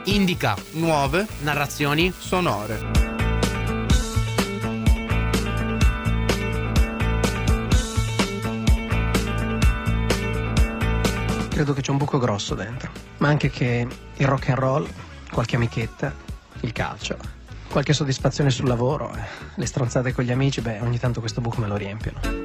indica nuove narrazioni sonore. Credo che c'è un buco grosso dentro, ma anche che il rock and roll, qualche amichetta, il calcio, qualche soddisfazione sul lavoro, le stronzate con gli amici, ogni tanto questo buco me lo riempiono.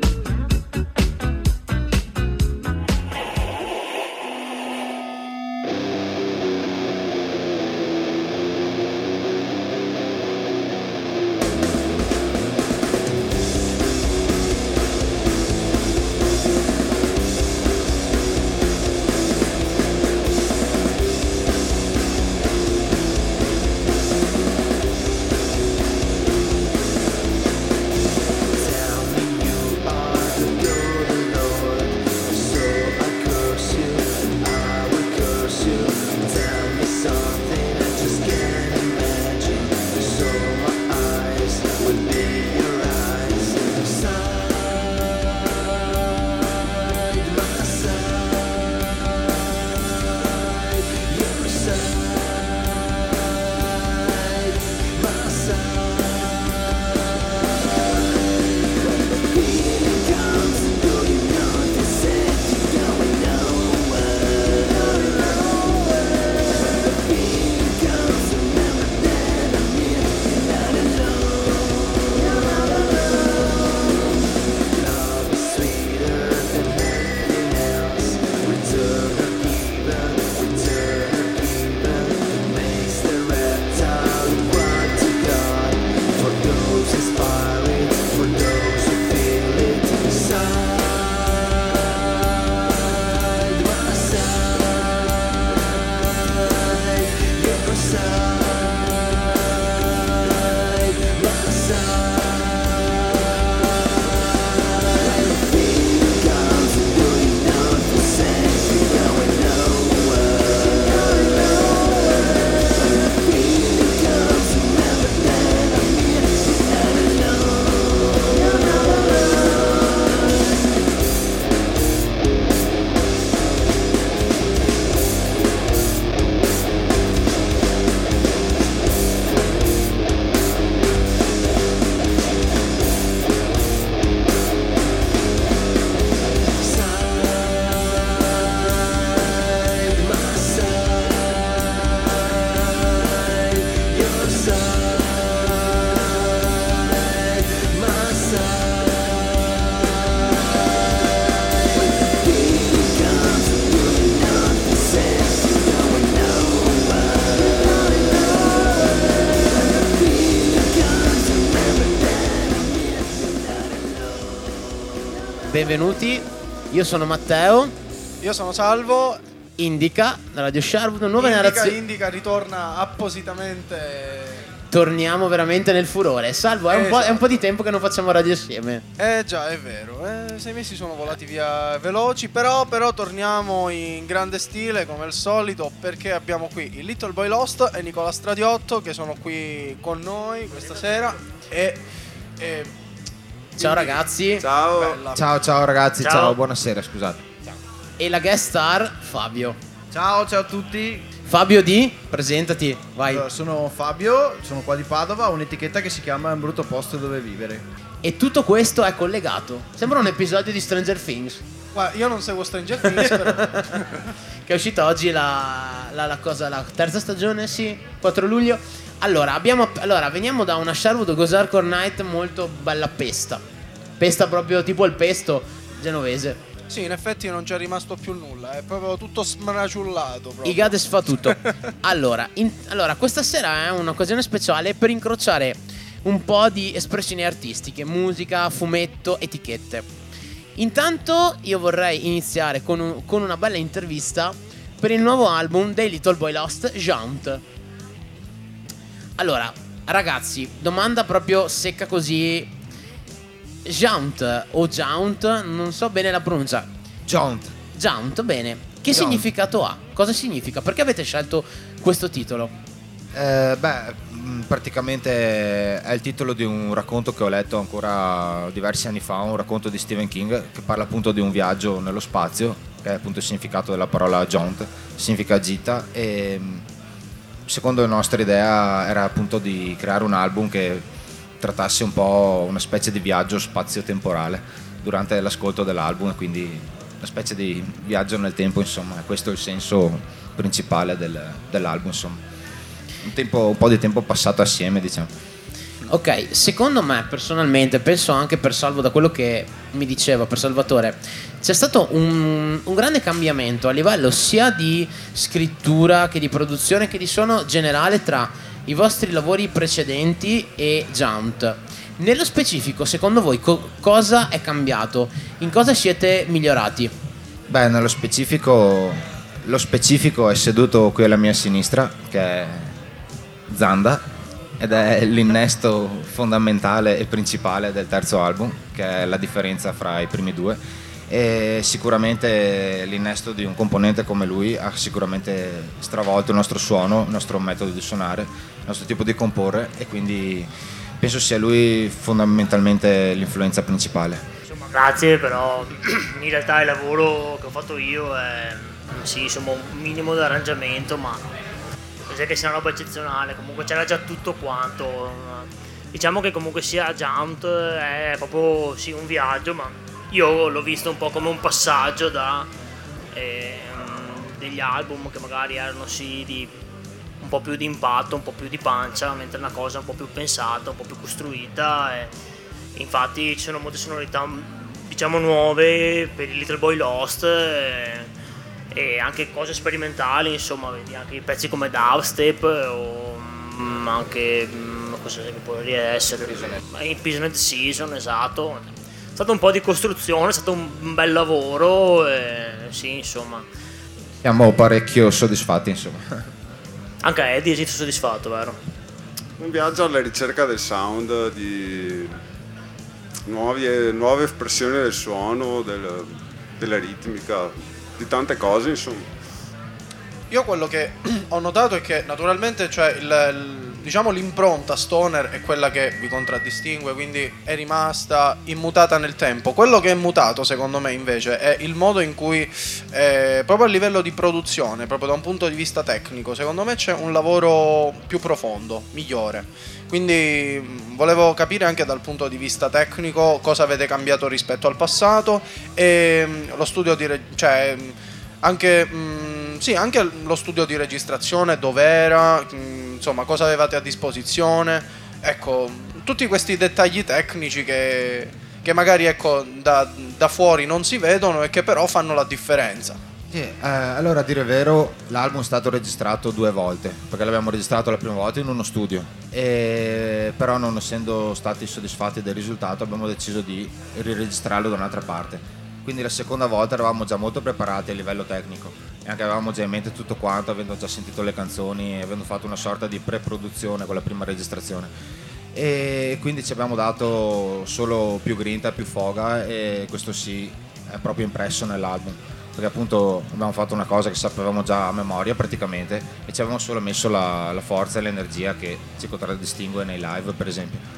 Benvenuti, io sono Matteo. Io sono Salvo. Indica, da Radio Sherwood, nuova narrazione. Indica ritorna appositamente. Torniamo veramente nel furore. Salvo, è un po' di tempo che non facciamo radio assieme. Già, è vero. 6 mesi sono volati via veloci. Però torniamo in grande stile come al solito, perché abbiamo qui il Little Boy Lost e Nicola Stradiotto che sono qui con noi questa sera. Ciao ragazzi. Ciao. Ciao ragazzi, ciao, buonasera, scusate. E la guest star Fabio. Ciao a tutti. Fabio presentati, vai. Sono Fabio, sono qua di Padova, ho un'etichetta che si chiama Un brutto posto dove vivere. E tutto questo è collegato. Sembra un episodio di Stranger Things. Guarda, io non seguo Stranger Things però. Che è uscita oggi la terza stagione, sì, 4 luglio. Allora, veniamo da una Sherwood Goes Hardcore Night molto bella pesta proprio tipo il pesto genovese. Sì, in effetti non c'è rimasto più nulla, è proprio tutto smraciullato proprio. I Gades fa tutto. Allora, questa sera è un'occasione speciale per incrociare un po' di espressioni artistiche, musica, fumetto, etichette. Intanto io vorrei iniziare con una bella intervista per il nuovo album dei Little Boy Lost, Jaunt. Allora, ragazzi, domanda proprio secca così. Jaunt o Jaunt, non so bene la pronuncia. Jaunt, bene. Che significato ha? Cosa significa? Perché avete scelto questo titolo? Praticamente è il titolo di un racconto che ho letto ancora diversi anni fa, un racconto di Stephen King che parla appunto di un viaggio nello spazio, che è appunto il significato della parola jaunt, significa gita, e secondo la nostra idea era appunto di creare un album che trattasse un po' una specie di viaggio spazio-temporale durante l'ascolto dell'album, e quindi una specie di viaggio nel tempo, insomma. Questo è il senso principale dell'album, insomma. Un po' di tempo passato assieme, diciamo. Ok, secondo me personalmente, penso anche per Salvo, da quello che mi diceva, per Salvatore, c'è stato un grande cambiamento a livello sia di scrittura che di produzione che di suono generale tra i vostri lavori precedenti e Jaunt. Nello specifico, secondo voi cosa è cambiato? In cosa siete migliorati? Beh, nello specifico, lo specifico è seduto qui alla mia sinistra, che è Zanda, ed è l'innesto fondamentale e principale del terzo album, che è la differenza fra i primi due, e sicuramente l'innesto di un componente come lui ha sicuramente stravolto il nostro suono, il nostro metodo di suonare, il nostro tipo di comporre, e quindi penso sia lui fondamentalmente l'influenza principale. Insomma, grazie, però in realtà il lavoro che ho fatto io è sì, insomma, un minimo di arrangiamento, ma cos'è che sia una roba eccezionale, comunque c'era già tutto quanto. Diciamo che comunque sia Jaunt è proprio sì, un viaggio, ma io l'ho visto un po' come un passaggio da degli album che magari erano sì di un po' più di impatto, un po' più di pancia, mentre una cosa un po' più pensata, un po' più costruita, e infatti ci sono molte sonorità diciamo nuove per il Little Boy Lost, e anche cose sperimentali, insomma, vedi anche i pezzi come Dubstep o anche cosa che può essere in Imprisoned Season, esatto. È stato un po' di costruzione, è stato un bel lavoro, sì, insomma. Siamo parecchio soddisfatti, insomma. Anche Eddie si è soddisfatto, vero? Un viaggio alla ricerca del sound, di nuove espressioni del suono, della ritmica, di tante cose, insomma. Io quello che ho notato è che naturalmente, cioè, diciamo l'impronta stoner è quella che vi contraddistingue, quindi è rimasta immutata nel tempo. Quello che è mutato, secondo me, invece, è il modo in cui, proprio a livello di produzione, proprio da un punto di vista tecnico, secondo me c'è un lavoro più profondo, migliore. Quindi volevo capire anche dal punto di vista tecnico cosa avete cambiato rispetto al passato, e lo studio di anche lo studio di registrazione dov'era, insomma, cosa avevate a disposizione, ecco, tutti questi dettagli tecnici che magari, ecco, da fuori non si vedono e che però fanno la differenza. Allora, a dire il vero, l'album è stato registrato 2 volte, perché l'abbiamo registrato la prima volta in uno studio, però non essendo stati soddisfatti del risultato abbiamo deciso di riregistrarlo da un'altra parte. Quindi la seconda volta eravamo già molto preparati a livello tecnico e anche avevamo già in mente tutto quanto, avendo già sentito le canzoni e avendo fatto una sorta di pre-produzione con la prima registrazione, e quindi ci abbiamo dato solo più grinta, più foga, e questo sì è proprio impresso nell'album, perché appunto abbiamo fatto una cosa che sapevamo già a memoria praticamente e ci avevamo solo messo la forza e l'energia che ci contraddistingue nei live, per esempio.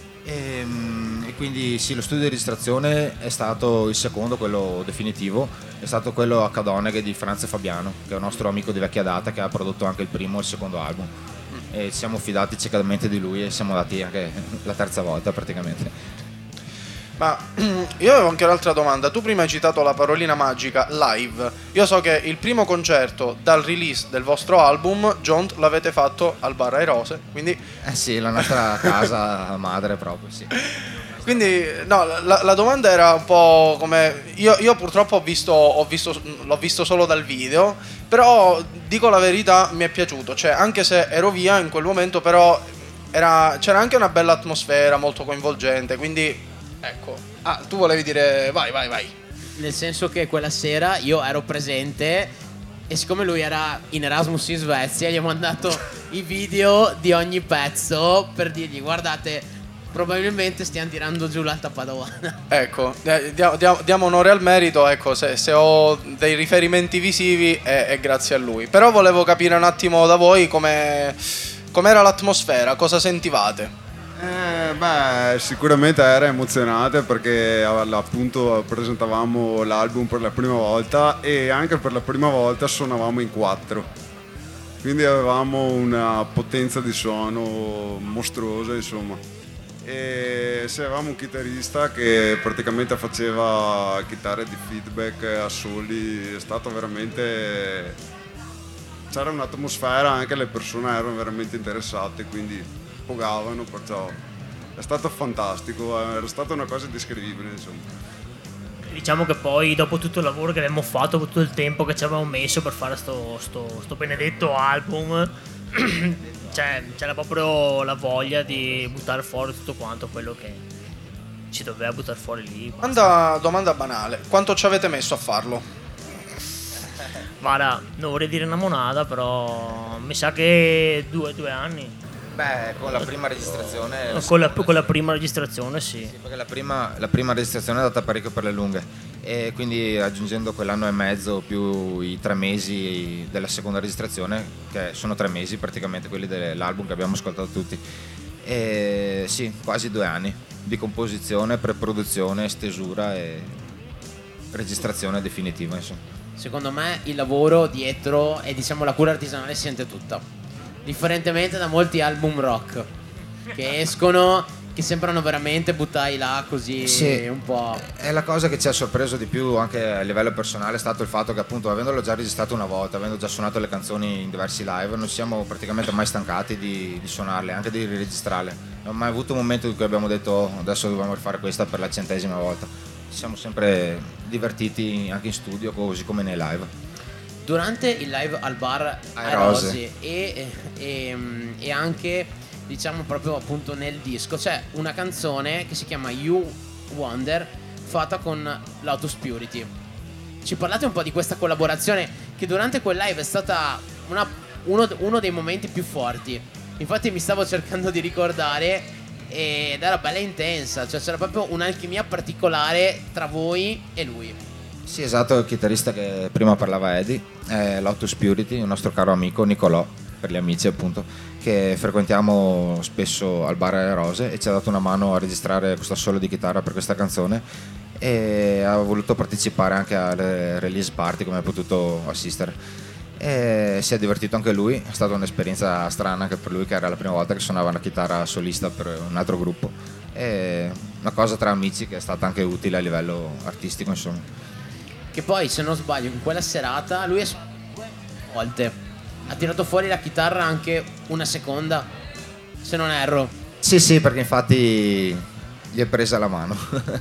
E quindi sì, lo studio di registrazione è stato il secondo, quello definitivo, è stato quello a Cadoneghe di Franz Fabiano, che è un nostro amico di vecchia data che ha prodotto anche il primo e il secondo album, e ci siamo fidati ciecamente di lui e siamo andati anche la terza volta praticamente. Ma io avevo anche un'altra domanda. Tu prima hai citato la parolina magica live. Io so che il primo concerto dal release del vostro album, Jaunt, l'avete fatto al Bar Ai Rose, quindi Sì, la nostra casa madre proprio, sì. Quindi no, la domanda era un po' come io purtroppo l'ho visto solo dal video, però dico la verità, mi è piaciuto, cioè anche se ero via in quel momento, però c'era anche una bella atmosfera molto coinvolgente, quindi ecco. Tu volevi dire vai. Nel senso che quella sera io ero presente e siccome lui era in Erasmus in Svezia gli ho mandato i video di ogni pezzo per dirgli: guardate, probabilmente stiamo tirando giù l'Alta Padovana. Ecco, diamo onore al merito, ecco, se ho dei riferimenti visivi è grazie a lui. Però volevo capire un attimo da voi com'era l'atmosfera, cosa sentivate. Sicuramente era emozionante perché appunto presentavamo l'album per la prima volta e anche per la prima volta suonavamo in 4. quindi avevamo una potenza di suono mostruosa, insomma. E se avevamo un chitarrista che praticamente faceva chitarre di feedback a soli, è stato veramente, c'era un'atmosfera, anche le persone erano veramente interessate, quindi pogavano, perciò è stato fantastico, era stata una cosa indescrivibile, insomma. Diciamo che poi dopo tutto il lavoro che abbiamo fatto, tutto il tempo che ci avevamo messo per fare sto benedetto album, cioè c'era proprio la voglia di buttare fuori tutto quanto quello che ci doveva buttare fuori lì. Domanda banale, quanto ci avete messo a farlo? Guarda, non vorrei dire una monata, però mi sa che due anni. Beh, con la prima registrazione. Con la prima registrazione, sì. Sì, perché la prima registrazione è andata parecchio per le lunghe, e quindi aggiungendo quell'anno e mezzo più i 3 mesi della seconda registrazione, che sono 3 mesi praticamente quelli dell'album che abbiamo ascoltato tutti, e sì, quasi 2 anni di composizione, preproduzione, stesura e registrazione definitiva, insomma. Secondo me il lavoro dietro e diciamo la cura artigianale si sente tutta. Differentemente da molti album rock che escono, che sembrano veramente buttati là così, sì, un po'. È la cosa che ci ha sorpreso di più anche a livello personale, è stato il fatto che appunto avendolo già registrato una volta, avendo già suonato le canzoni in diversi live, non siamo praticamente mai stancati di suonarle, anche di riregistrarle. Non ho mai avuto un momento in cui abbiamo detto "Oh, adesso dobbiamo rifare questa per la 100ª volta". Ci siamo sempre divertiti anche in studio, così come nei live. Durante il live al bar Aerosi e anche diciamo proprio appunto nel disco c'è una canzone che si chiama You Wonder, fatta con Lotus Purity. Ci parlate un po' di questa collaborazione che durante quel live è stata uno dei momenti più forti. Infatti mi stavo cercando di ricordare ed era bella intensa, cioè c'era proprio un'alchimia particolare tra voi e lui. Sì, esatto, il chitarrista che prima parlava Eddie è Lotus Purity, un nostro caro amico Nicolò, per gli amici appunto, che frequentiamo spesso al bar alle Rose, e ci ha dato una mano a registrare questo solo di chitarra per questa canzone, e ha voluto partecipare anche alle release party come ha potuto assistere, e si è divertito anche lui. È stata un'esperienza strana anche per lui, che era la prima volta che suonava una chitarra solista per un altro gruppo, e una cosa tra amici che è stata anche utile a livello artistico, insomma. Che poi, se non sbaglio, in quella serata lui volte ha tirato fuori la chitarra anche una seconda, se non erro. Sì, perché infatti gli è presa la mano.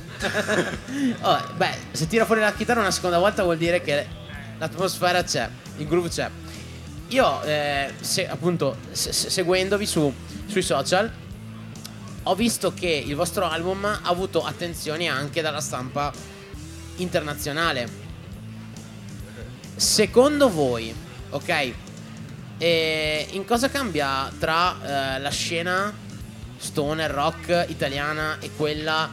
Beh, se tira fuori la chitarra una seconda volta vuol dire che l'atmosfera c'è, il groove c'è. Io, appunto, seguendovi sui social, ho visto che il vostro album ha avuto attenzioni anche dalla stampa internazionale. Secondo voi, ok, in cosa cambia tra la scena stoner rock italiana e quella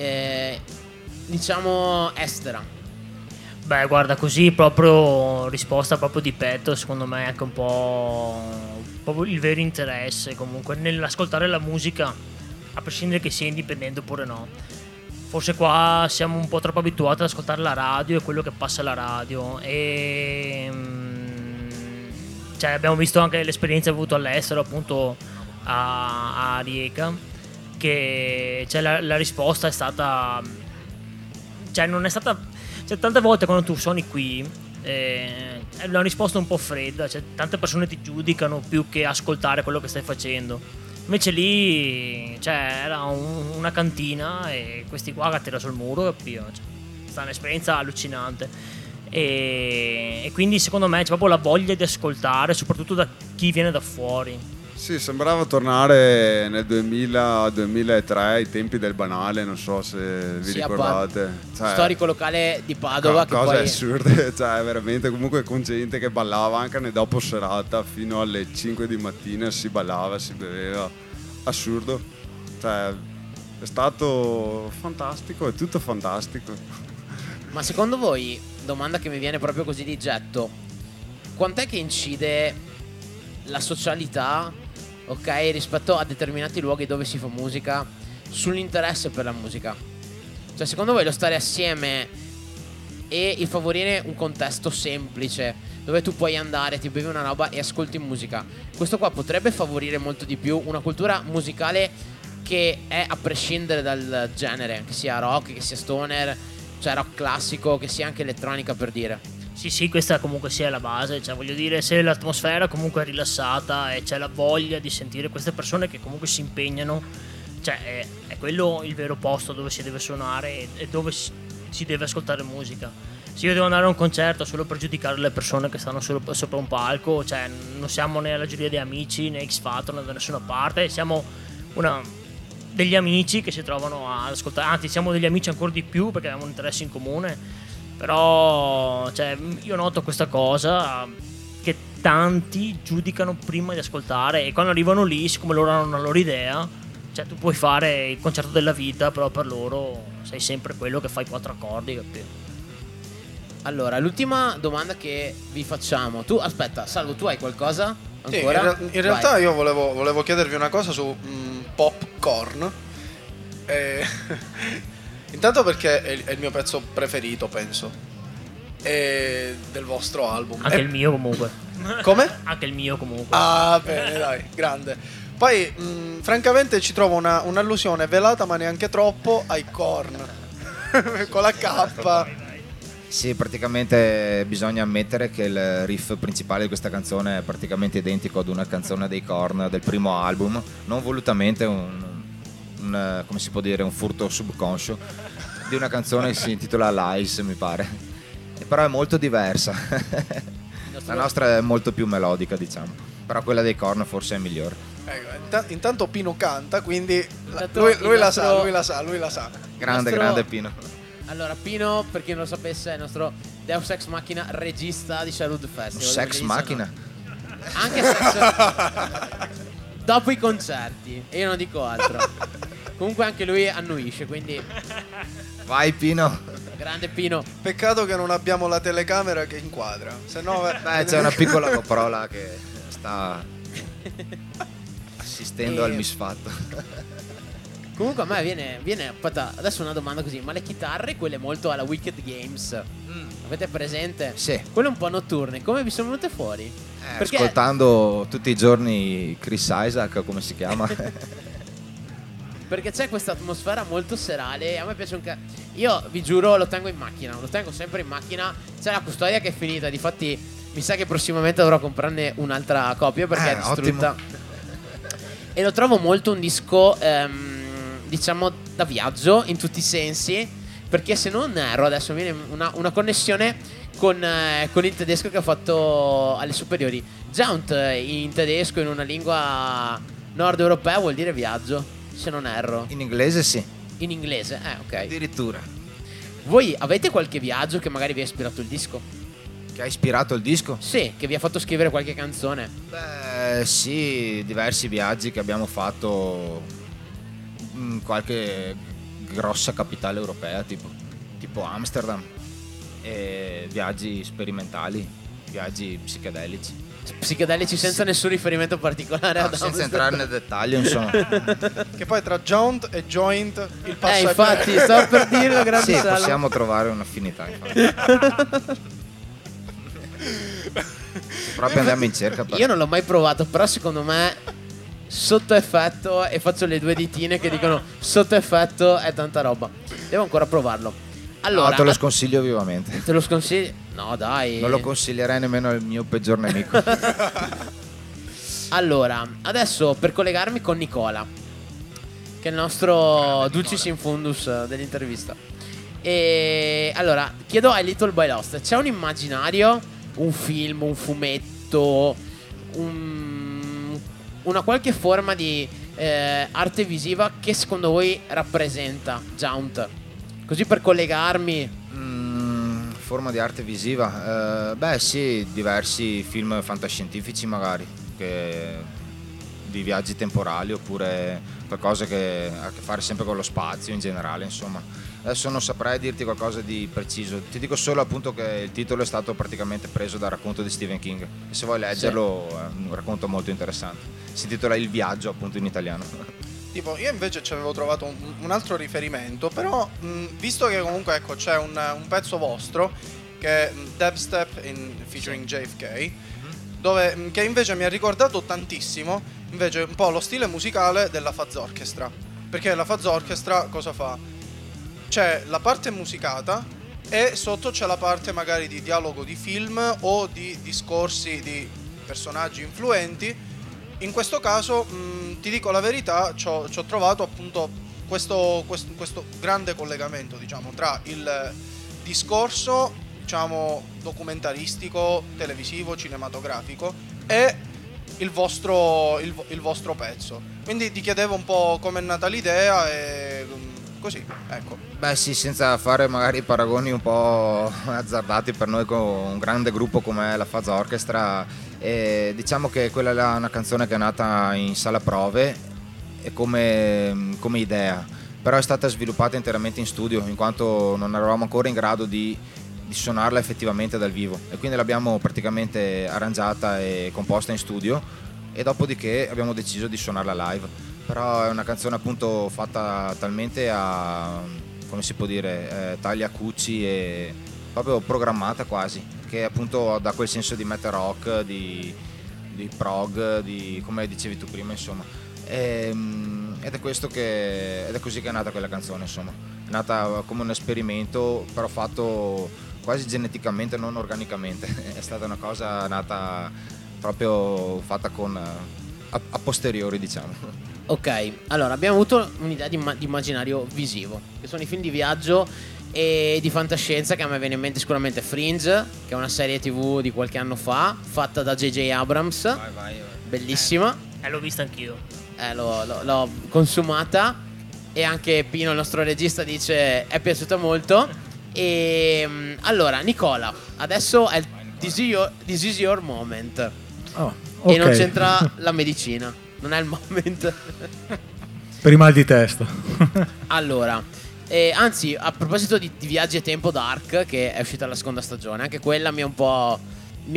diciamo estera? Beh, guarda, così proprio risposta proprio di petto, secondo me è anche un po' proprio il vero interesse comunque nell'ascoltare la musica, a prescindere che sia indipendente oppure no. Forse qua siamo un po' troppo abituati ad ascoltare la radio e quello che passa alla radio, e cioè abbiamo visto anche l'esperienza avuta all'estero, appunto a Rijeka, che cioè, la risposta è stata, cioè non è stata, cioè tante volte quando tu suoni qui è una risposta un po' fredda, cioè tante persone ti giudicano più che ascoltare quello che stai facendo. Invece lì, cioè, era una cantina e questi qua gatera sul muro e via. Cioè, è stata un'esperienza allucinante. E quindi secondo me c'è proprio la voglia di ascoltare, soprattutto da chi viene da fuori. Sì, sembrava tornare nel 2000-2003, ai tempi del Banale, non so se vi ricordate. Storico locale di Padova. Cose poi assurde, cioè veramente, comunque con gente che ballava anche nel dopo serata fino alle 5 di mattina, si ballava, si beveva, assurdo. Cioè è stato fantastico, è tutto fantastico. Ma secondo voi, domanda che mi viene proprio così di getto, quant'è che incide la socialità, ok, rispetto a determinati luoghi dove si fa musica, sull'interesse per la musica? Cioè, secondo voi lo stare assieme e il favorire un contesto semplice dove tu puoi andare, ti bevi una roba e ascolti musica. Questo qua potrebbe favorire molto di più una cultura musicale che è a prescindere dal genere, che sia rock, che sia stoner, cioè rock classico, che sia anche elettronica, per dire. Sì, questa comunque sia la base, cioè voglio dire, se l'atmosfera comunque è rilassata e c'è la voglia di sentire queste persone che comunque si impegnano, cioè è quello il vero posto dove si deve suonare e dove si deve ascoltare musica. Se io devo andare a un concerto solo per giudicare le persone che stanno sopra un palco, cioè non siamo né alla giuria di Amici né X Factor né da nessuna parte, siamo degli amici che si trovano ad ascoltare, anzi siamo degli amici ancora di più perché abbiamo un interesse in comune. Però cioè, io noto questa cosa che tanti giudicano prima di ascoltare, e quando arrivano lì, siccome loro hanno una loro idea, cioè tu puoi fare il concerto della vita, però per loro sei sempre quello che fai 4 accordi, capito? Allora, l'ultima domanda che vi facciamo. Tu, aspetta, Salvo, tu hai qualcosa ancora? Sì, in realtà Vai. io volevo chiedervi una cosa su Popcorn. Intanto perché è il mio pezzo preferito, penso, del vostro album. Anche il mio comunque. Come? Anche il mio comunque. Ah, bene, dai, grande. Poi, francamente, ci trovo un'allusione velata, ma neanche troppo, ai Korn. Con la K. Sì, praticamente bisogna ammettere che il riff principale di questa canzone è praticamente identico ad una canzone dei Korn del primo album, non volutamente come si può dire, un furto subconscio di una canzone che si intitola Lies, mi pare, però è molto diversa. La nostra è molto più melodica, diciamo, però quella dei Korn forse è migliore. Intanto Pino canta, quindi Intanto lui la nostro- sa. Grande Pino. Allora, Pino, per chi non lo sapesse, è il nostro Deus Ex Machina regista di Sherwood Festival. Sex Quindi macchina. anche sex dopo i concerti, e io non dico altro. Comunque anche lui annuisce, quindi Vai Pino. grande Pino. Peccato che non abbiamo la telecamera che inquadra, se no Beh, c'è una piccola GoPro là che sta assistendo al misfatto. Comunque a me viene aspetta, adesso una domanda così, ma le chitarre, quelle molto alla Wicked Games, avete presente? Sì. Quelle un po' notturne, come vi sono venute fuori? Perché Ascoltando tutti i giorni Chris Isaac, come si chiama? Perché c'è questa atmosfera molto serale e a me piace io vi giuro lo tengo in macchina, lo tengo sempre in macchina. C'è la custodia che è finita, difatti mi sa che prossimamente dovrò comprarne un'altra copia perché è distrutta. Ottimo. E lo trovo molto un disco diciamo da viaggio in tutti i sensi, perché se non erro adesso viene una connessione con il tedesco che ho fatto alle superiori. Jaunt in tedesco, in una lingua nord europea, vuol dire viaggio, se non erro. In inglese sì, In inglese, ok. addirittura. Voi avete qualche viaggio che magari vi ha ispirato il disco? Che ha ispirato il disco? Sì, che vi ha fatto scrivere qualche canzone. Beh, sì, diversi viaggi che abbiamo fatto in qualche grossa capitale europea, tipo Amsterdam, e viaggi sperimentali, viaggi psichedelici. Psichedelici senza nessun riferimento particolare ad Senza Amsterdam. entrare nel dettaglio, insomma. che poi tra Jaunt e Joint il passo è Infatti, stavo per dirlo, grande Sì, Salvo. possiamo trovare un'affinità, infatti. Proprio andiamo in cerca. Io non l'ho mai provato, però secondo me sotto effetto, e faccio le due ditine che dicono sotto effetto è tanta roba. Devo ancora provarlo. Allora, No, te lo sconsiglio vivamente. te lo sconsigli? No, dai. Non lo consiglierei nemmeno al mio peggior nemico. Allora, adesso per collegarmi con Nicola, che è il nostro dulcis in fundus dell'intervista. E allora, chiedo ai Little Boy Lost, c'è un immaginario, un film, un fumetto, una qualche forma di arte visiva che secondo voi rappresenta Jaunt? Così per collegarmi. Forma di arte visiva? Beh sì, diversi film fantascientifici magari, di viaggi temporali, oppure qualcosa che ha a che fare sempre con lo spazio in generale, insomma. Adesso non saprei dirti qualcosa di preciso, ti dico solo appunto che il titolo è stato praticamente preso dal racconto di Stephen King, e se vuoi leggerlo è un racconto molto interessante. Si intitola Il viaggio, appunto, in italiano. Tipo, io invece ci avevo trovato un altro riferimento, però visto che comunque ecco c'è un pezzo vostro che è Dubstep featuring JFK, dove, che invece mi ha ricordato tantissimo invece un po' lo stile musicale della Fuzz Orchestra, perché la Fuzz Orchestra cosa fa? C'è la parte musicata e sotto c'è la parte magari di dialogo di film o di discorsi di personaggi influenti. In questo caso ti dico la verità, ci ho trovato appunto questo grande collegamento, diciamo, tra il discorso, diciamo, documentaristico, televisivo, cinematografico e il vostro pezzo. Quindi ti chiedevo un po' com'è nata l'idea e così, ecco. Beh sì, senza fare magari paragoni un po' azzardati per noi con un grande gruppo come la Fuzz Orchestra, diciamo che quella è una canzone che è nata in sala prove e come idea, però è stata sviluppata interamente in studio, in quanto non eravamo ancora in grado di suonarla effettivamente dal vivo, e quindi l'abbiamo praticamente arrangiata e composta in studio, e dopodiché abbiamo deciso di suonarla live. Però è una canzone appunto fatta talmente a, come si può dire, taglia cucci e proprio programmata quasi, che appunto dà quel senso di metal rock, di prog, di, come dicevi tu prima, insomma. Ed è questo ed è così che è nata quella canzone, insomma. È nata come un esperimento, però fatto quasi geneticamente, non organicamente. È stata una cosa nata proprio fatta a posteriori, diciamo. Ok, allora abbiamo avuto un'idea di immaginario visivo, che sono i film di viaggio e di fantascienza, che a me viene in mente sicuramente Fringe, che è una serie TV di qualche anno fa, fatta da J.J. Abrams, Vai. bellissima. L'ho vista anch'io. L'ho consumata, e anche Pino, il nostro regista, dice è piaciuta molto. E allora Nicola, adesso è il This is your moment. Okay. E non c'entra la medicina, non è il moment. Per i mal di testa. Allora, anzi, a proposito di viaggi e tempo, Dark, che è uscita la seconda stagione, anche quella mi ha un po'... Mi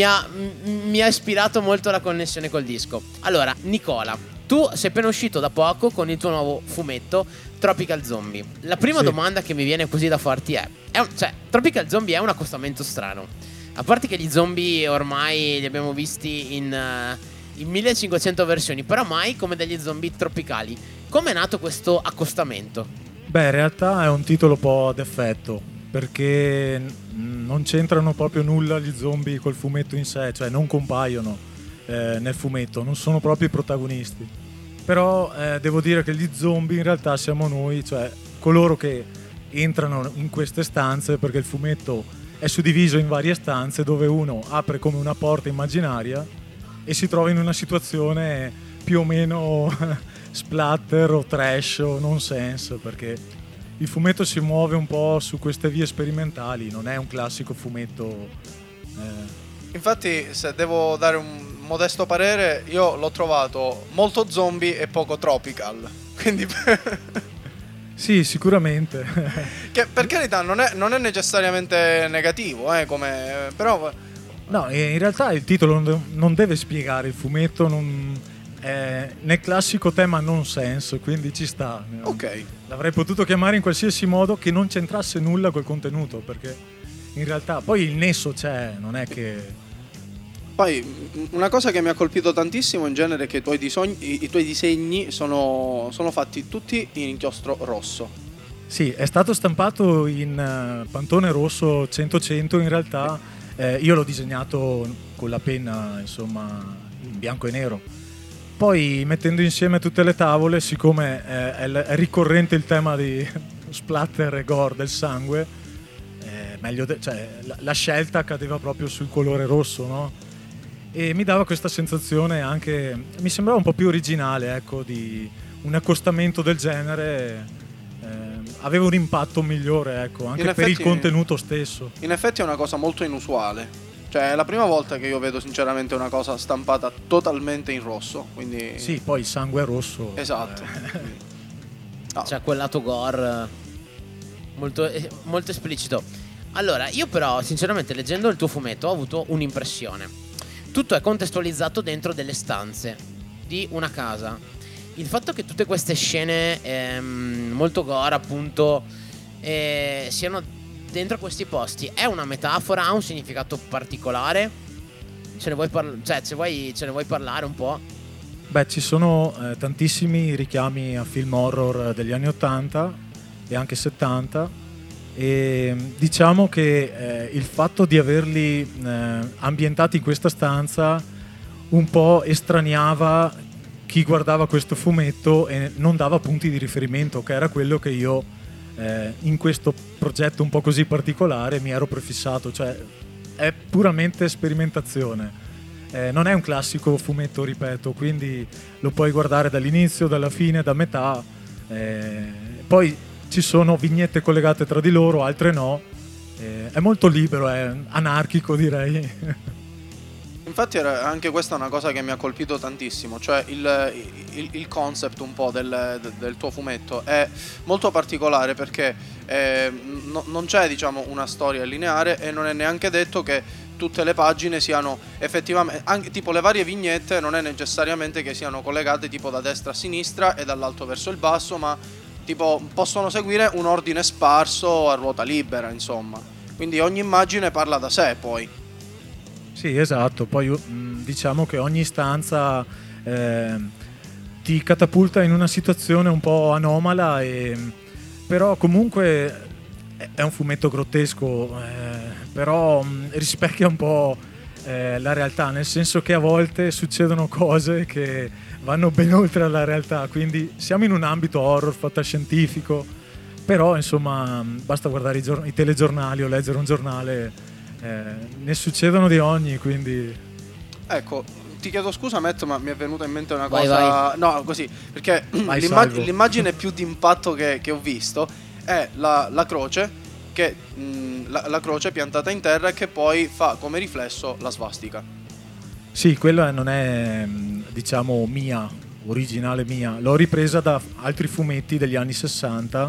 ha ispirato molto la connessione col disco. Allora, Nicola, tu sei appena uscito da poco con il tuo nuovo fumetto Tropical Zombie. La prima domanda che mi viene così da farti è Tropical Zombie è un accostamento strano. A parte che gli zombie ormai li abbiamo visti in 1500 versioni, però mai come degli zombie tropicali. Come è nato questo accostamento? Beh, in realtà è un titolo un po' ad effetto, perché non c'entrano proprio nulla gli zombie col fumetto in sé, cioè non compaiono nel fumetto, non sono proprio i protagonisti. Però devo dire che gli zombie in realtà siamo noi, cioè coloro che entrano in queste stanze, perché il fumetto è suddiviso in varie stanze dove uno apre come una porta immaginaria e si trova in una situazione più o meno splatter o trash o nonsense, perché il fumetto si muove un po' su queste vie sperimentali, non è un classico fumetto. Infatti, se devo dare un modesto parere, io l'ho trovato molto zombie e poco tropical. Quindi Sì, sicuramente. che per carità non è necessariamente negativo, però No, in realtà il titolo non deve spiegare il fumetto, nel classico tema nonsense, quindi ci sta. ok. L'avrei potuto chiamare in qualsiasi modo che non c'entrasse nulla col contenuto, perché in realtà poi il nesso c'è, non è che... Poi una cosa che mi ha colpito tantissimo in genere è che i tuoi disegni sono fatti tutti in inchiostro rosso. Sì, è stato stampato in Pantone Rosso 100-100, in realtà io l'ho disegnato con la penna, insomma, in bianco e nero. Poi mettendo insieme tutte le tavole, siccome è ricorrente il tema di splatter e gore del sangue, la scelta cadeva proprio sul colore rosso, no? E mi dava questa sensazione anche, mi sembrava un po' più originale, ecco, di un accostamento del genere, aveva un impatto migliore, ecco, anche per il contenuto stesso. In effetti è una cosa molto inusuale, cioè è la prima volta che io vedo sinceramente una cosa stampata totalmente in rosso, quindi... Sì, poi il sangue è rosso. Esatto. C'è quel lato gore molto, molto esplicito. Allora, io però sinceramente leggendo il tuo fumetto ho avuto un'impressione. Tutto è contestualizzato dentro delle stanze di una casa. Il fatto che tutte queste scene molto gore, appunto, siano dentro questi posti è una metafora, ha un significato particolare? Ce ne vuoi ce ne vuoi parlare un po'? Beh, ci sono tantissimi richiami a film horror degli anni 80 e anche 70, e diciamo che il fatto di averli ambientati in questa stanza un po' estraniava chi guardava questo fumetto e non dava punti di riferimento, che era quello che io in questo progetto un po' così particolare mi ero prefissato, cioè è puramente sperimentazione. Non è un classico fumetto, ripeto, quindi lo puoi guardare dall'inizio, dalla fine, da metà. Poi ci sono vignette collegate tra di loro, altre no. È molto libero, è anarchico, direi. Infatti anche questa è una cosa che mi ha colpito tantissimo, cioè il concept un po' del tuo fumetto è molto particolare, perché non c'è, diciamo, una storia lineare, e non è neanche detto che tutte le pagine siano effettivamente, anche tipo le varie vignette non è necessariamente che siano collegate tipo da destra a sinistra e dall'alto verso il basso, ma tipo possono seguire un ordine sparso a ruota libera, insomma. Quindi ogni immagine parla da sé, poi. Sì, esatto. Poi diciamo che ogni stanza ti catapulta in una situazione un po' anomala, però comunque è un fumetto grottesco, però rispecchia un po' la realtà, nel senso che a volte succedono cose che vanno ben oltre la realtà, quindi siamo in un ambito horror fantascientifico, però insomma basta guardare i telegiornali o leggere un giornale, ne succedono di ogni, quindi... Ecco, ti chiedo scusa Matt, ma mi è venuta in mente una Vai, cosa. vai. No, così, perché l'immagine più d'impatto che ho visto è la croce, che la croce piantata in terra, e che poi fa come riflesso la svastica. Sì, quella non è, diciamo, originale mia, l'ho ripresa da altri fumetti degli anni 60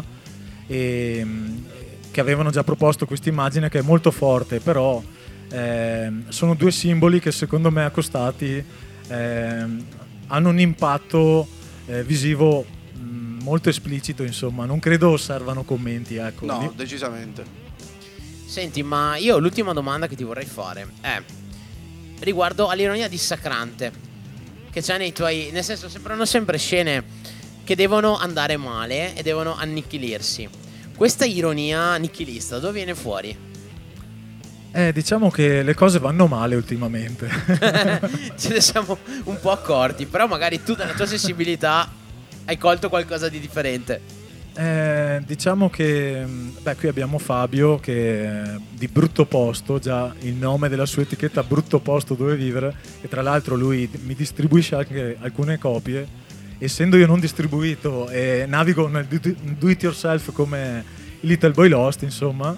che avevano già proposto questa immagine, che è molto forte, però sono due simboli che secondo me accostati hanno un impatto visivo molto esplicito, insomma, non credo servano commenti, ecco. No, decisamente. Senti, ma io l'ultima domanda che ti vorrei fare è riguardo all'ironia dissacrante che c'è nei tuoi, nel senso, sembrano sempre scene che devono andare male e devono annichilirsi. Questa ironia nichilista dove viene fuori? Diciamo che le cose vanno male ultimamente. Ce ne siamo un po' accorti, però magari tu dalla tua sensibilità hai colto qualcosa di differente. Diciamo che qui abbiamo Fabio, che di Brutto Posto, già il nome della sua etichetta, Brutto Posto dove vivere, e tra l'altro lui mi distribuisce anche alcune copie, essendo io non distribuito e navigo nel do it yourself come il Little Boy Lost, insomma.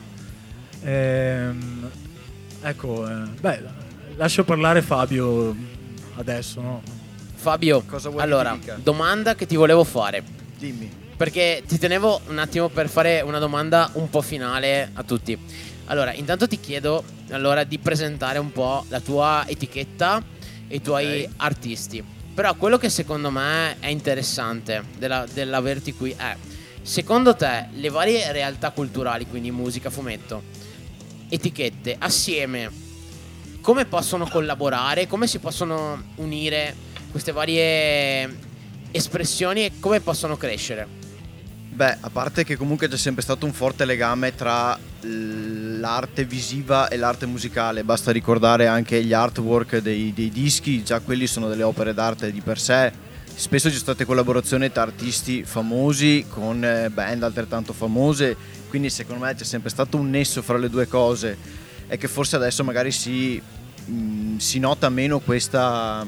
Lascio parlare Fabio adesso, no? Fabio, Cosa vuoi allora, che ti dica? domanda che ti volevo fare, Dimmi. perché ti tenevo un attimo per fare una domanda un po' finale a tutti. Allora, intanto ti chiedo allora di presentare un po' la tua etichetta e i tuoi artisti. Però quello che secondo me è interessante dell'averti qui è, secondo te, le varie realtà culturali, quindi musica, fumetto, etichette, assieme, come possono collaborare, come si possono unire queste varie espressioni e come possono crescere? Beh, a parte che comunque c'è sempre stato un forte legame tra l'arte visiva e l'arte musicale, basta ricordare anche gli artwork dei dischi, già quelli sono delle opere d'arte di per sé. Spesso ci sono state collaborazioni tra artisti famosi con band altrettanto famose, quindi secondo me c'è sempre stato un nesso fra le due cose, e che forse adesso magari si nota meno questa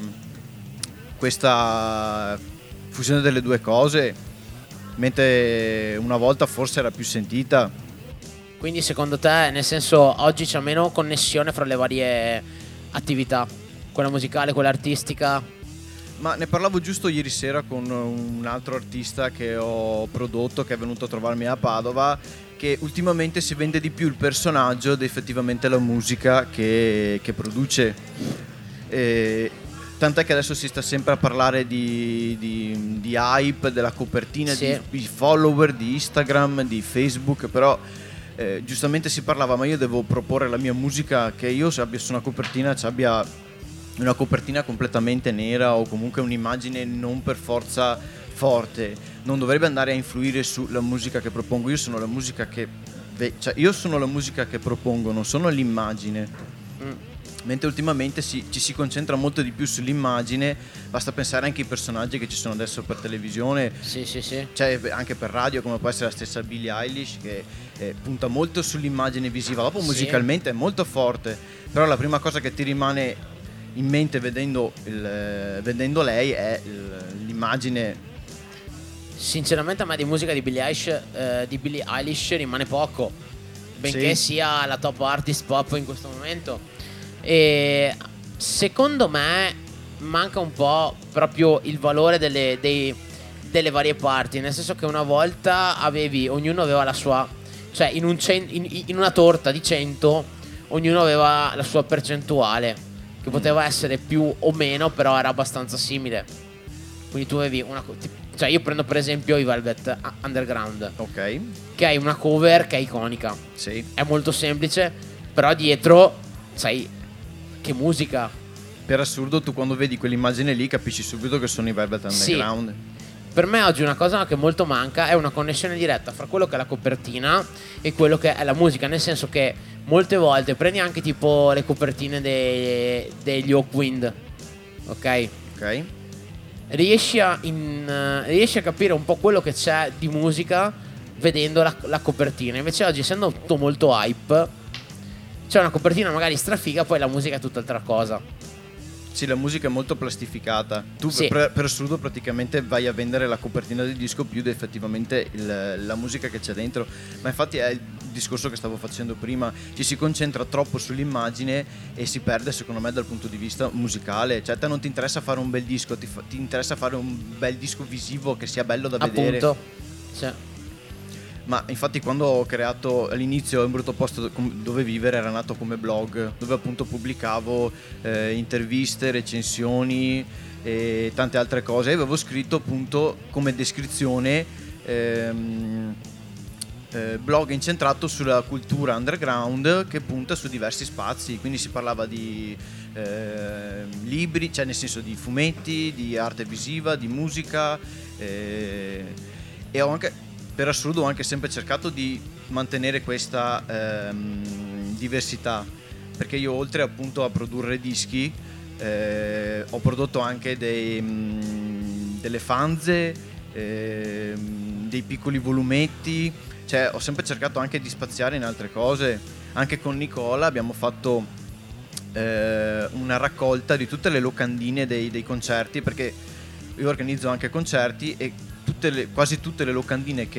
fusione delle due cose, mentre una volta forse era più sentita. Quindi secondo te, nel senso, oggi c'è meno connessione fra le varie attività, quella musicale, quella artistica? Ma ne parlavo giusto ieri sera con un altro artista che ho prodotto, che è venuto a trovarmi a Padova, che ultimamente si vende di più il personaggio ed effettivamente la musica che produce. Tant'è che adesso si sta sempre a parlare di hype, della copertina, sì, di follower, di Instagram, di Facebook, però giustamente si parlava, ma io devo proporre la mia musica, che io se abbia su una copertina abbia una copertina completamente nera o comunque un'immagine non per forza forte, non dovrebbe andare a influire sulla musica che propongo. Io sono la musica che propongo, non sono l'immagine. Mentre ultimamente ci si concentra molto di più sull'immagine, basta pensare anche ai personaggi che ci sono adesso per televisione, Sì. cioè anche per radio, come può essere la stessa Billie Eilish, che punta molto sull'immagine visiva. Dopo Sì. musicalmente è molto forte, però la prima cosa che ti rimane in mente vedendo lei è l'immagine. Sinceramente a me di musica di Billie Eilish rimane poco, benché Sì. sia la top artist pop in questo momento. E secondo me manca un po' proprio il valore delle varie parti, nel senso che una volta ognuno aveva la sua, cioè in una torta di 100 ognuno aveva la sua percentuale, che poteva essere più o meno, però era abbastanza simile. Quindi tu avevi cioè io prendo per esempio i Velvet Underground, Ok, che hai una cover che è iconica, sì. è molto semplice, però dietro sai che musica. Per assurdo, tu quando vedi quell'immagine lì capisci subito che sono i Velvet Sì. Underground. Per me oggi una cosa che molto manca è una connessione diretta fra quello che è la copertina e quello che è la musica, nel senso che molte volte prendi anche tipo le copertine degli Hawkwind, ok? Ok. Riesci a capire un po' quello che c'è di musica vedendo la copertina. Invece oggi, essendo tutto molto hype, c'è una copertina magari strafiga, poi la musica è tutt'altra cosa. Sì, la musica è molto plastificata. Tu Sì. per assurdo praticamente vai a vendere la copertina del disco più di effettivamente la musica che c'è dentro. Ma infatti è il discorso che stavo facendo prima. Ci si concentra troppo sull'immagine e si perde, secondo me, dal punto di vista musicale. Cioè a te non ti interessa fare un bel disco, ti interessa fare un bel disco visivo che sia bello da vedere. Appunto. Cioè, Ma infatti quando ho creato all'inizio Un brutto posto dove vivere era nato come blog, dove appunto pubblicavo interviste, recensioni e tante altre cose. E avevo scritto appunto come descrizione blog incentrato sulla cultura underground che punta su diversi spazi, quindi si parlava di libri, cioè nel senso di fumetti, di arte visiva, di musica e ho anche, per assurdo, ho anche sempre cercato di mantenere questa diversità, perché io oltre appunto a produrre dischi ho prodotto anche delle fanze, dei piccoli volumetti, cioè ho sempre cercato anche di spaziare in altre cose. Anche con Nicola abbiamo fatto una raccolta di tutte le locandine dei concerti, perché io organizzo anche concerti e quasi tutte le locandine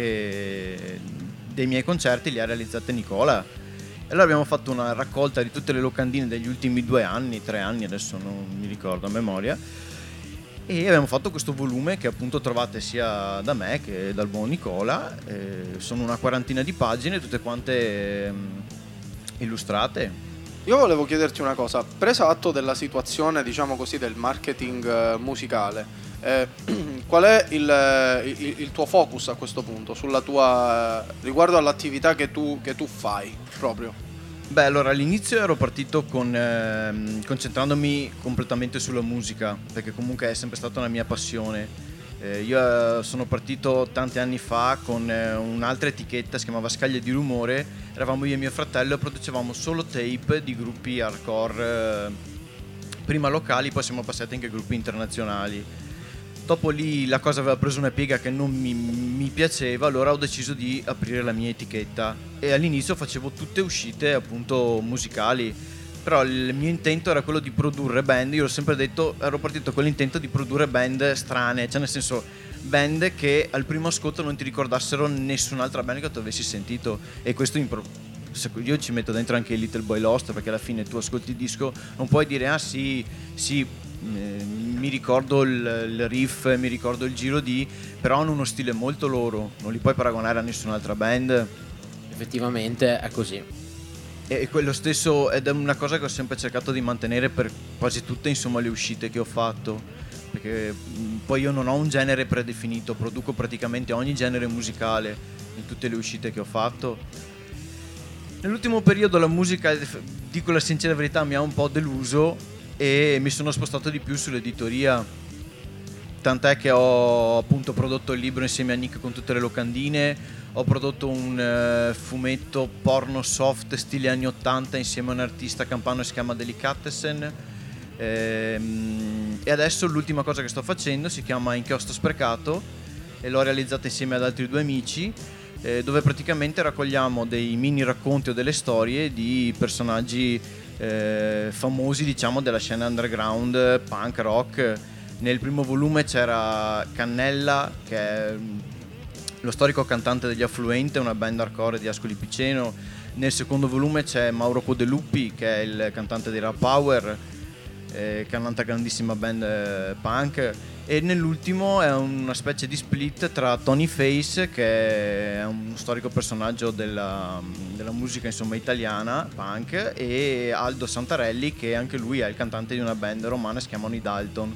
dei miei concerti le ha realizzate Nicola. E allora abbiamo fatto una raccolta di tutte le locandine degli ultimi 2 anni, 3 anni, adesso non mi ricordo a memoria, e abbiamo fatto questo volume che appunto trovate sia da me che dal buon Nicola. Sono una 40ina di pagine, tutte quante illustrate. Io volevo chiederti una cosa, preso atto della situazione, diciamo così, del marketing musicale, qual è il tuo focus a questo punto sulla tua riguardo all'attività che tu fai proprio? Beh, allora all'inizio ero partito concentrandomi completamente sulla musica, perché comunque è sempre stata una mia passione. Io sono partito tanti anni fa con un'altra etichetta, si chiamava Scaglie di Rumore. Eravamo io e mio fratello e producevamo solo tape di gruppi hardcore, prima locali, poi siamo passati anche a gruppi internazionali. Dopo lì la cosa aveva preso una piega che non mi piaceva, allora ho deciso di aprire la mia etichetta e all'inizio facevo tutte uscite appunto musicali, però il mio intento era quello di produrre band. Io l'ho sempre detto, ero partito con l'intento di produrre band strane, cioè nel senso band che al primo ascolto non ti ricordassero nessun'altra band che tu avessi sentito, e questo io ci metto dentro anche il Little Boy Lost, perché alla fine tu ascolti il disco, non puoi dire ah sì mi ricordo il riff, mi ricordo il giro però hanno uno stile molto loro, non li puoi paragonare a nessun'altra band. effettivamente è così. E quello stesso, ed è una cosa che ho sempre cercato di mantenere per quasi tutte, insomma, le uscite che ho fatto, perché poi io non ho un genere predefinito, produco praticamente ogni genere musicale in tutte le uscite che ho fatto. Nell'ultimo periodo la musica, dico la sincera verità, mi ha un po' deluso e mi sono spostato di più sull'editoria. Tant'è che ho appunto prodotto il libro insieme a Nick con tutte le locandine, ho prodotto un fumetto porno soft stile anni 80 insieme a un artista campano che si chiama Delicatessen. E adesso l'ultima cosa che sto facendo si chiama Inchiostro Sprecato e l'ho realizzata insieme ad altri 2 amici, dove praticamente raccogliamo dei mini racconti o delle storie di personaggi famosi, diciamo, della scena underground punk rock. Nel primo volume c'era Cannella, che è lo storico cantante degli Affluente, una band hardcore di Ascoli Piceno. Nel secondo volume c'è Mauro Codeluppi, che è il cantante dei Rap Power, che è un'altra grandissima band punk. E nell'ultimo è una specie di split tra Tony Face, che è uno storico personaggio della musica, insomma, italiana punk, e Aldo Santarelli, che anche lui è il cantante di una band romana, si chiamano i Dalton.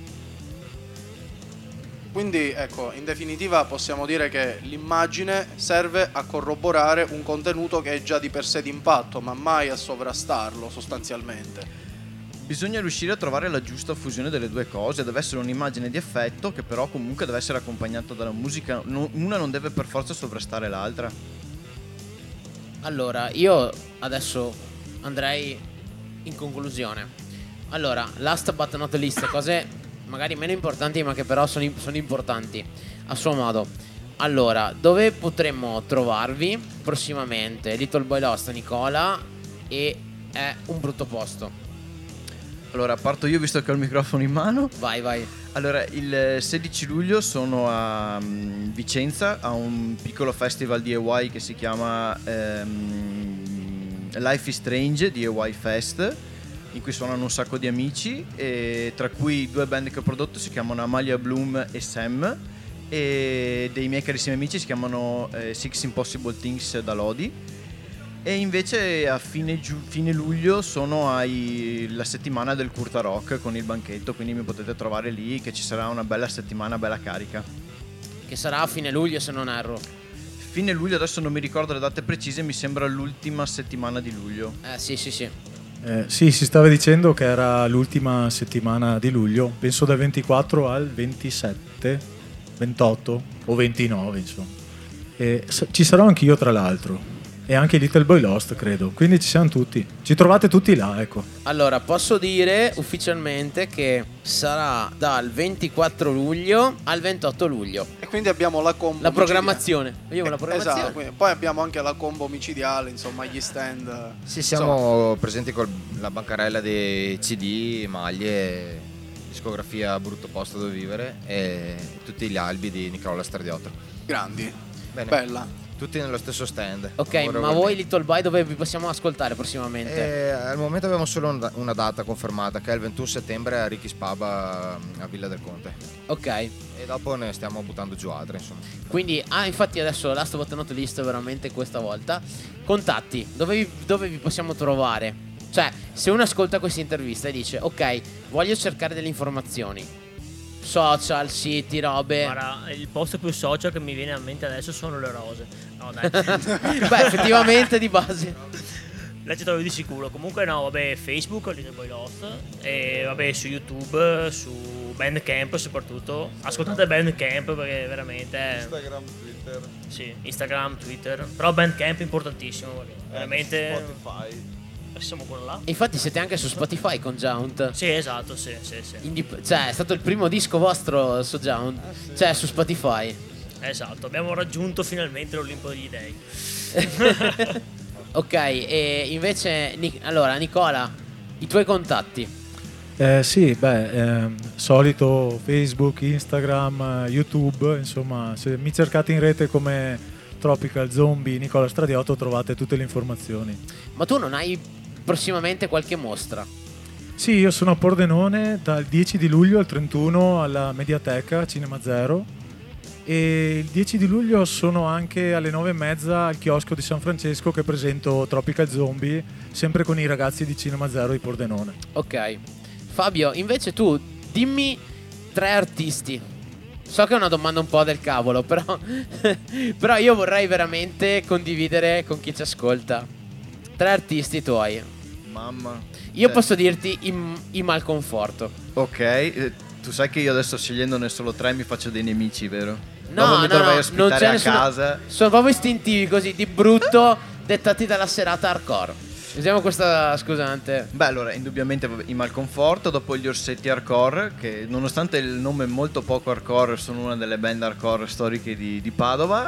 Quindi ecco, in definitiva possiamo dire che l'immagine serve a corroborare un contenuto che è già di per sé d'impatto, ma mai a sovrastarlo sostanzialmente. Bisogna riuscire a trovare la giusta fusione delle due cose, deve essere un'immagine di effetto che però comunque deve essere accompagnata dalla musica, una non deve per forza sovrastare l'altra. Allora, io adesso andrei in conclusione. Allora, last but not least, cose magari meno importanti ma che però sono importanti a suo modo. Allora, dove potremmo trovarvi prossimamente? Little Boy Lost, Nicola, e È un brutto posto. Allora, parto io visto che ho il microfono in mano. Vai. Allora, il 16 luglio sono a Vicenza a un piccolo festival DIY che si chiama Life is Strange DIY Fest, in cui suonano un sacco di amici, e tra cui 2 band che ho prodotto si chiamano Amalia Bloom e Sam, e dei miei carissimi amici si chiamano Six Impossible Things da Lodi. E invece a fine luglio sono la settimana del Curta Rock con il banchetto, quindi mi potete trovare lì, che ci sarà una bella settimana, bella carica. Che sarà a fine luglio, se non erro. Fine luglio, adesso non mi ricordo le date precise, mi sembra l'ultima settimana di luglio. Sì. Sì, si stava dicendo che era l'ultima settimana di luglio, penso dal 24 al 27, 28 o 29, insomma. E ci sarò anch'io, tra l'altro. E anche Little Boy Lost, credo. Quindi ci siamo tutti. Ci trovate tutti là, ecco. Allora, posso dire ufficialmente che sarà dal 24 luglio al 28 luglio. E quindi abbiamo la combo. La programmazione. Abbiamo la programmazione. Esatto. Poi abbiamo anche la combo micidiale, insomma, gli stand. Sì, siamo presenti con la bancarella dei CD, maglie, discografia Brutto Posto Dove Vivere e tutti gli albi di Nicola Stradiotto. Grandi. Bene. Bella. Tutti nello stesso stand. Ok, ma voi Little Boy dove vi possiamo ascoltare prossimamente? Al momento abbiamo solo una data confermata, che è il 21 settembre a Ricky's Pub a Villa del Conte. Ok. E dopo ne stiamo buttando giù altre, insomma. Quindi, infatti adesso last but not least veramente questa volta. Contatti, dove vi possiamo trovare? Cioè, se uno ascolta questa intervista e dice ok, voglio cercare delle informazioni, social, siti, robe. Guarda, il posto più social che mi viene a mente adesso sono le rose. No, dai. Beh, effettivamente di base. Là ci trovi di sicuro. Comunque no, vabbè, Facebook, Little Boy Lost. E vabbè, su YouTube, su Bandcamp soprattutto. Ascoltate Bandcamp perché veramente Instagram, Twitter. Sì, Instagram, Twitter. Però Bandcamp è importantissimo perché veramente Spotify. siamo quello là. Infatti siete anche su Spotify con Jaunt. Sì, esatto, sì. Cioè, è stato il primo disco vostro su Jaunt. Cioè, su Spotify. Esatto, abbiamo raggiunto finalmente l'Olimpo degli Dei. Ok, e invece allora Nicola, i tuoi contatti. Sì, solito Facebook, Instagram, YouTube, insomma, se mi cercate in rete come Tropical Zombie Nicola Stradiotto trovate tutte le informazioni. Ma tu non hai prossimamente qualche mostra? Sì, io sono a Pordenone dal 10 di luglio al 31 alla Mediateca Cinema Zero, e il 10 di luglio sono anche alle 9:30 al chiosco di San Francesco che presento Tropical Zombie, sempre con i ragazzi di Cinema Zero di Pordenone. Ok. Fabio, invece tu dimmi 3 artisti. So che è una domanda un po' del cavolo, però però io vorrei veramente condividere con chi ci ascolta. 3 artisti tuoi. Mamma. Io posso dirti i Malconforto. Ok, tu sai che io adesso scegliendone solo 3 mi faccio dei nemici, vero? No, Dopo mi dovrai non ospitare c'è a nessuno. casa. Sono proprio istintivi così, di brutto, dettati dalla serata hardcore. Usiamo questa scusante. Beh, allora, indubbiamente i Malconforto, dopo gli Orsetti Hardcore, che nonostante il nome molto poco hardcore, sono una delle band hardcore storiche di Padova.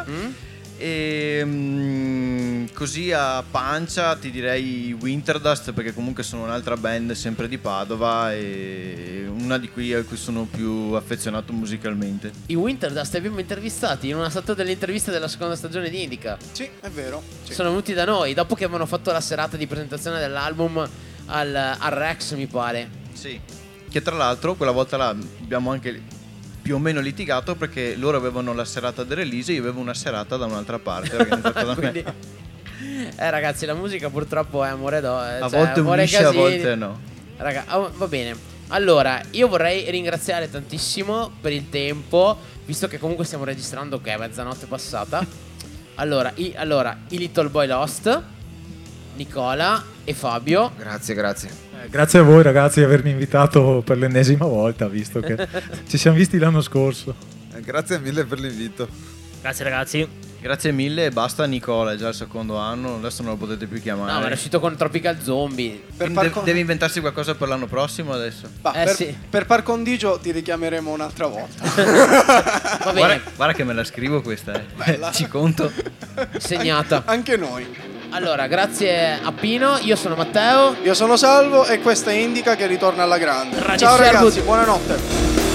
E così a pancia ti direi Winterdust, perché comunque sono un'altra band sempre di Padova e una di cui a cui sono più affezionato musicalmente. I Winterdust li abbiamo intervistati in una stato delle interviste della seconda stagione di Indica. Sì, è vero. Sì. Sono venuti da noi dopo che avevano fatto la serata di presentazione dell'album al Rex, mi pare. Sì, che tra l'altro quella volta là abbiamo anche più o meno litigato, perché loro avevano la serata del release e io avevo una serata da un'altra parte organizzata da Quindi, me. ragazzi, la musica purtroppo è amore A volte unisce, a casini. volte no. Raga, va bene. Allora, io vorrei ringraziare tantissimo per il tempo, visto che comunque stiamo registrando che è mezzanotte passata. Allora, i Little Boy Lost, Nicola e Fabio. Grazie. Grazie a voi ragazzi di avermi invitato per l'ennesima volta, visto che ci siamo visti l'anno scorso. Grazie mille per l'invito. Grazie ragazzi. Grazie mille e basta Nicola, è già il secondo anno, adesso non lo potete più chiamare. No, ma è uscito con Tropical Zombie. Deve inventarsi qualcosa per l'anno prossimo adesso. Sì. Per par condigio ti richiameremo un'altra volta. Va bene. Guarda che me la scrivo questa, Bella. ci conto. Segnata. Anche noi. Allora, grazie a Pino, io sono Matteo. Io sono Salvo e questa è Indica che ritorna alla grande. Radio Ciao Sherwood. ragazzi, buonanotte.